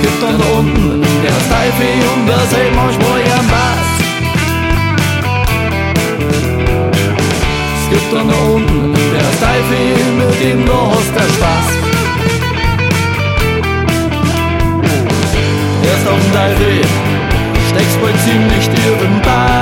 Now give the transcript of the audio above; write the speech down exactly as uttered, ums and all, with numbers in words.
gibt dann da unten, der ist Teifi und der sieht manchmal gern was. Es gibt dann da unten, der ist Teifi, mit ihm da hast du Spaß. Erst auf dem Teifi steckst bald ziemlich dir im Bad.